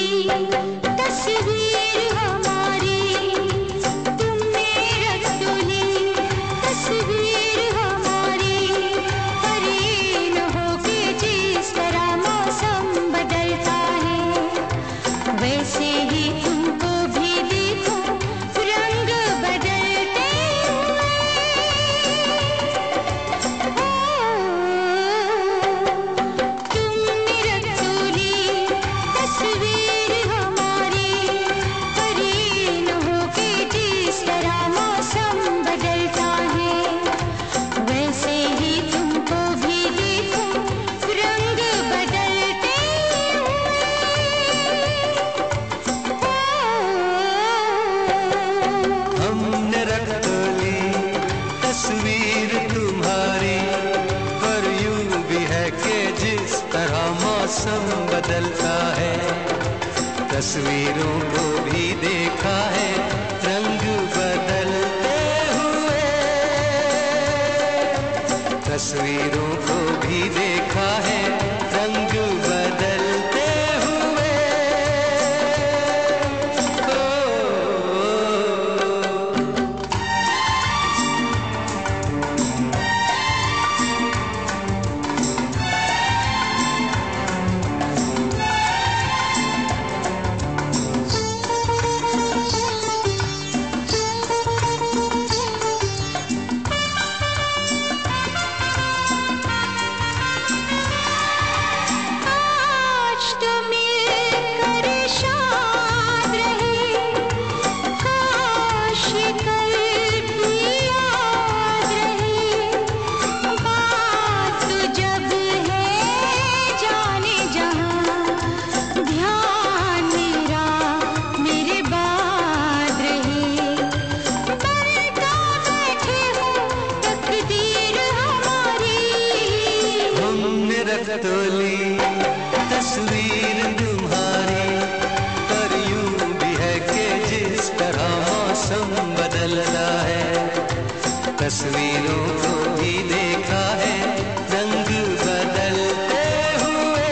तस्वीर तुम्हारी, पर यूं भी है कि जिस तरह मौसम बदलता है, तस्वीरों को भी देखा है रंग बदलते हुए, तस्वीरों को भी देखा है रंग बदलते हुए। तोली तस्वीर तुम्हारी, पर यूं भी है कि जिस तरह मौसम बदलता है, तस्वीरों को भी देखा है रंग बदलते हुए।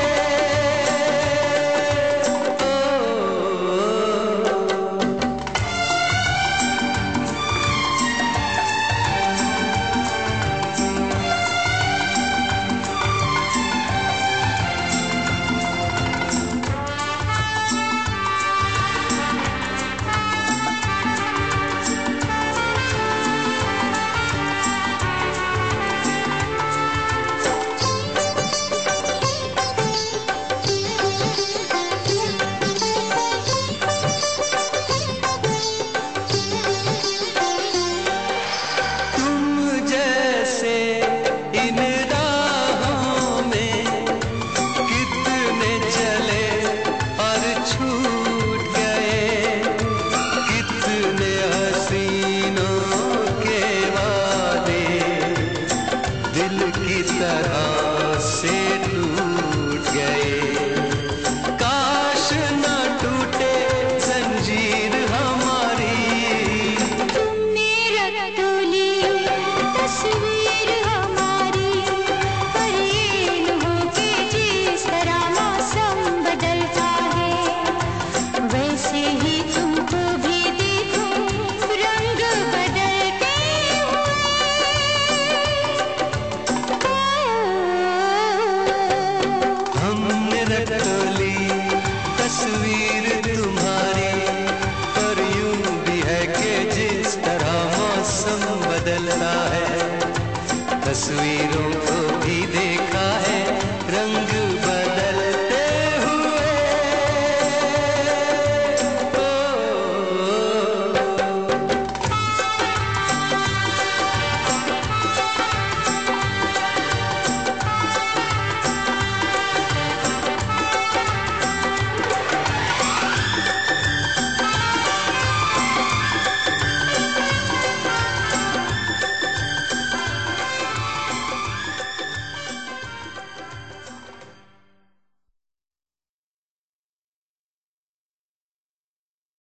तरह से टूट गए, काश न टूटे जंजीर हमारी। तुमने रख ली तस्वीर हमारी, पर ये न हो कि जिस तरह मौसम बदलता है, वैसे ही तुमको भी देखो रंग बदलते हुए। हमने रख